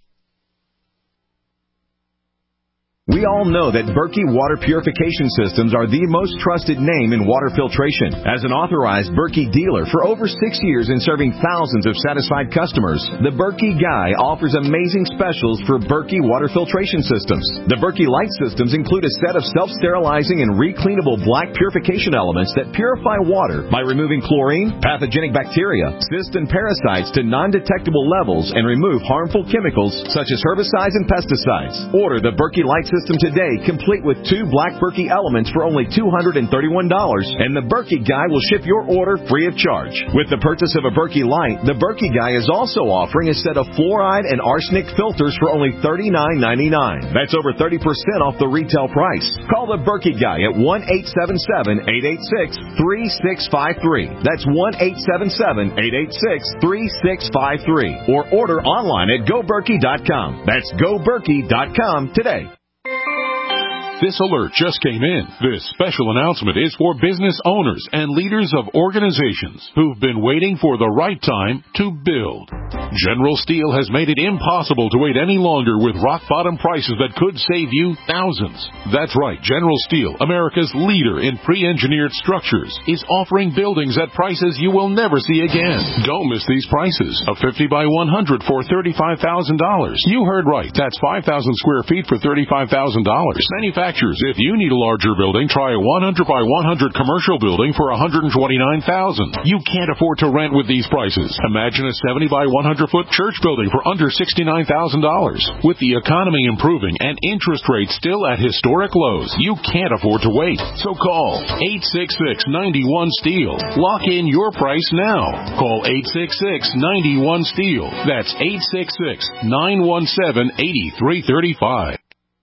S: We all know that Berkey Water Purification Systems are the most trusted name in water filtration. As an authorized Berkey dealer for over 6 years and serving thousands of satisfied customers, the Berkey Guy offers amazing specials for Berkey Water Filtration Systems. The Berkey Light Systems include a set of self-sterilizing and recleanable black purification elements that purify water by removing chlorine, pathogenic bacteria, cysts, and parasites to non-detectable levels and remove harmful chemicals such as herbicides and pesticides. Order the Berkey Light System today, complete with 2 black Berkey elements for only $231, and the Berkey Guy will ship your order free of charge. With the purchase of a Berkey Light, the Berkey Guy is also offering a set of fluoride and arsenic filters for only $39.99. That's over 30% off the retail price. Call the Berkey Guy at 1-877-886-3653. That's 1-877-886-3653. Or order online at GoBerkey.com. That's GoBerkey.com today.
V: This alert just came in. This special announcement is for business owners and leaders of organizations who've been waiting for the right time to build. General Steel has made it impossible to wait any longer with rock-bottom prices that could save you thousands. That's right. General Steel, America's leader in pre-engineered structures, is offering buildings at prices you will never see again. Don't miss these prices. A 50 by 100 for $35,000. You heard right. That's 5,000 square feet for $35,000. Manufacturers, if you need a larger building, try a 100 by 100 commercial building for $129,000. You can't afford to rent with these prices. Imagine a 70 by 100-foot church building for under $69,000. With the economy improving and interest rates still at historic lows, you can't afford to wait. So call 866-91-STEEL. Lock in your price now. Call 866-91-STEEL. That's 866-917-8335.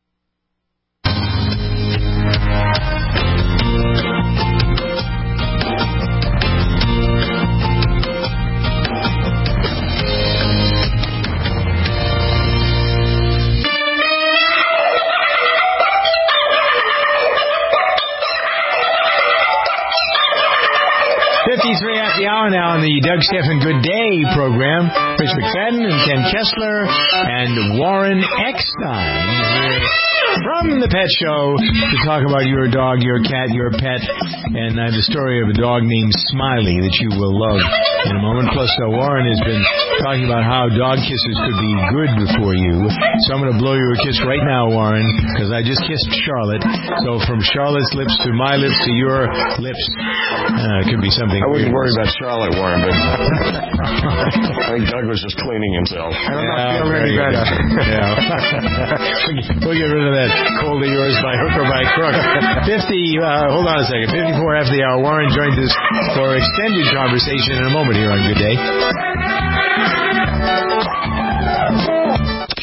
D: The hour now on the Doug Stephan Good Day program. Rich McFadden and Ken Kessler and Warren Eckstein from the Pet Show to talk about your dog, your cat, your pet. And I have a story of a dog named Smiley that you will love in a moment. Plus, Warren has been talking about how dog kisses could be good for you. So I'm going to blow you a kiss right now, Warren, because I just kissed Charlotte. So from Charlotte's lips to my lips to your lips, it could be something.
C: I wouldn't worry about Charlotte, Warren, but I think Doug was just cleaning himself.
D: I don't feel any better. Yeah. We'll get rid of that cold of yours by hook or by crook. 54 after the hour. Warren joins us for extended conversation in a moment here on Good Day.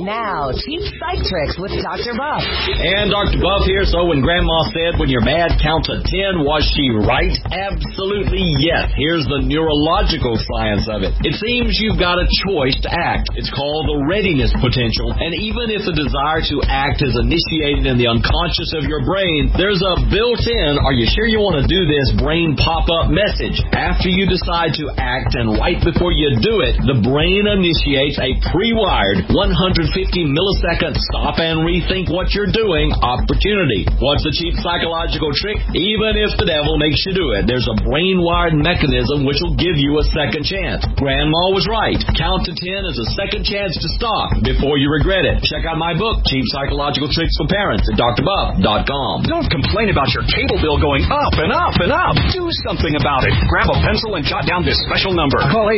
U: Now, Cheap Psych Tricks with Dr. Buff.
I: And Dr. Buff here. So when Grandma said when you're mad, count to 10, was she right? Absolutely yes. Here's the neurological science of it. It seems you've got a choice to act. It's called the readiness potential. And even if the desire to act is initiated in the unconscious of your brain, there's a built-in, are you sure you want to do this, brain pop-up message. After you decide to act and right before you do it, the brain initiates a pre-wired 150 millisecond stop and rethink what you're doing opportunity. What's the cheap psychological trick? Even if the devil makes you do it, there's a brain-wired mechanism which will give you a second chance. Grandma was right. Count to 10 is a second chance to stop before you regret it. Check out my book, Cheap Psychological Tricks for Parents, at drbuff.com.
J: Don't complain about your cable bill going up and up and up. Do something about it. Grab a pencil and jot down this special number.
K: Call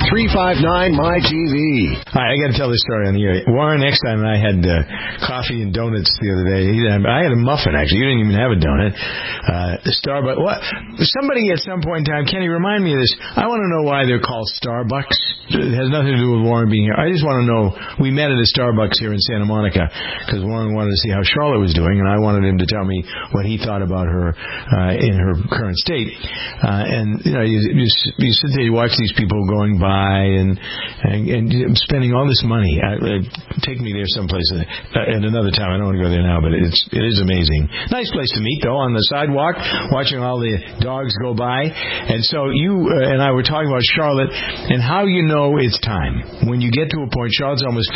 K: 888-359-MyGV.
D: All right, I got to tell this story on the air. Warren Eckstein and I had coffee and donuts the other day. I had a muffin, actually. You didn't even have a donut. Starbucks. What? Somebody at some point in time, Kenny, remind me of this. I want to know why they're called Starbucks. It has nothing to do with Warren being here. I just want to know. We met at a Starbucks here in Santa Monica because Warren wanted to see how Charlotte was doing, and I wanted him to tell me what he thought about her in her current state. And you sit there, you watch these people going by and spending all this money. Take me there someplace at another time. I don't want to go there now, but it is amazing. Nice place to meet, though, on the sidewalk, watching all the dogs go by. And so you and I were talking about Charlotte and how you know it's time. When you get to a point, Charlotte's almost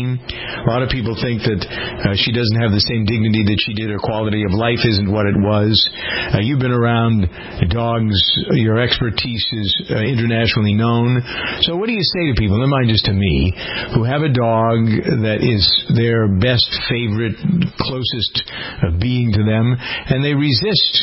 D: 15. A lot of people think that she doesn't have the same dignity that she did. Her quality of life isn't what it was. You've been around dogs. Your expertise is internationally known. So what do you say to people, never mind just to me, who have a dog that is their best, favorite, closest being to them, and they resist?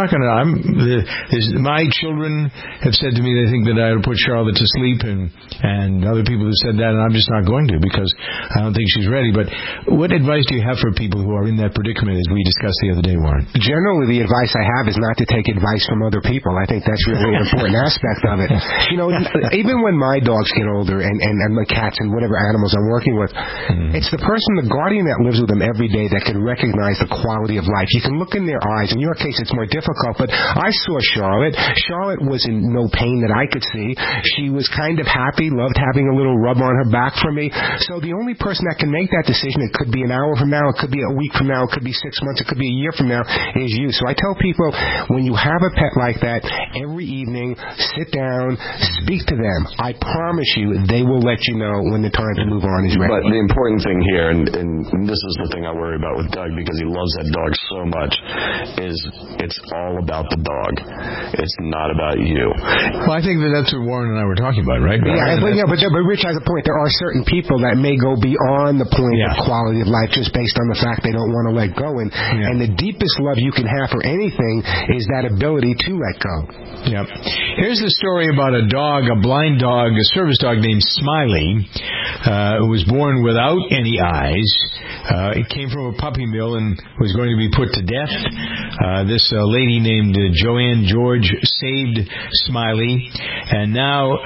D: My children have said to me they think that I ought to put Charlotte to sleep, and other people have said that, and I'm just not going to because I don't think she's ready. But what advice do you have for people who are in that predicament, as we discussed the other day, Warren?
K: Generally, the advice I have is not to take advice from other people. I think that's really an important aspect of it. Even when my dogs get older and my cats and whatever animals I'm working with, it's the person, the guardian that lives with them every day that can recognize the quality of life. You can look in their eyes. In your case, it's more difficult, but I saw Charlotte. Charlotte was in no pain that I could see. She was kind of happy, loved having a little rub on her back for me. So the only person that can make that decision, it could be an hour from now, it could be a week from now, it could be 6 months, it could be a year from now, is you. So I tell people, when you have a pet like that, every evening, sit down, speak to them. I promise you, they will let you know when the time to move on is ready.
C: But the important thing here, and this is the thing I worry about with Doug because he loves that dog so much, is it's all about the dog. It's not about you.
D: Well, I think that's what Warren and I were talking about, right?
K: Yeah, but Rich has a point. There are certain people that may go beyond the point of quality of life just based on the fact they don't want to let go. And the deepest love you can have for anything is that ability to let go.
D: Yep. Here's the story about a dog, a blind dog, a service dog named Smiley, who was born without any eyes. It came from a puppy mill and was going to be put to death. This lady named Joanne George saved Smiley, and now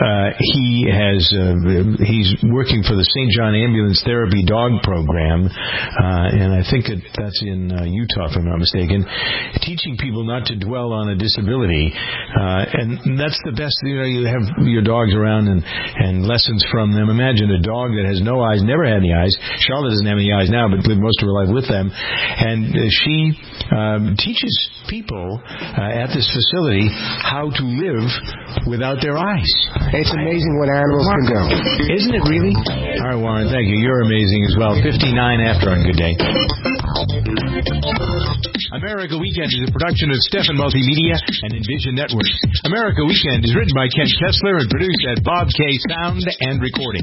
D: he's working for the St. John Ambulance Therapy Dog Program, and I think that's in Utah, if I'm not mistaken, teaching people not to dwell on a disability. And that's the best. You have your dogs around and lessons from them. Imagine a dog that has no eyes, never had any eyes. Charlotte doesn't have any eyes now, but lived most of her life with them. And she teaches people at this facility how to live without their eyes.
K: It's amazing what animals can do.
D: Isn't it really? All right, Warren, thank you. You're amazing as well. 59 after on Good Day. America Weekend is a production of Stephen Multimedia and Envision Networks. America Weekend is written by Ken Kessler and produced at Bob K. Sound and Recording.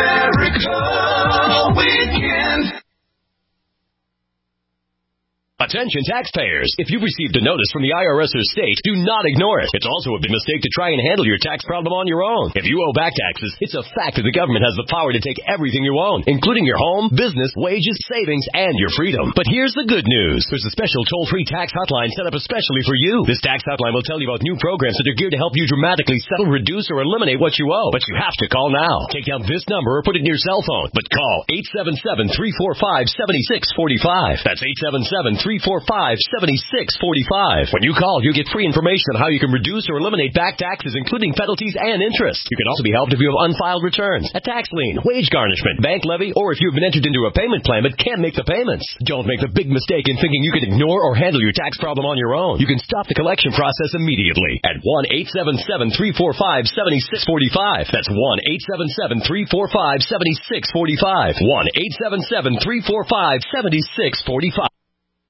J: America Weekend. But
B: Attention taxpayers. If you've received a notice from the IRS or state, do not ignore it. It's also a big mistake to try and handle your tax problem on your own. If you owe back taxes, it's a fact that the government has the power to take everything you own, including your home, business, wages, savings, and your freedom. But here's the good news. There's a special toll-free tax hotline set up especially for you. This tax hotline will tell you about new programs that are geared to help you dramatically settle, reduce, or eliminate what you owe. But you have to call now. Take down this number or put it in your cell phone. But call 877-345-7645. That's 877-345-7645. When you call, you get free information on how you can reduce or eliminate back taxes, including penalties and interest. You can also be helped if you have unfiled returns, a tax lien, wage garnishment, bank levy, or if you've been entered into a payment plan but can't make the payments. Don't make the big mistake in thinking you can ignore or handle your tax problem on your own. You can stop the collection process immediately at 1-877-345-7645. That's 1-877-345-7645. 1-877-345-7645.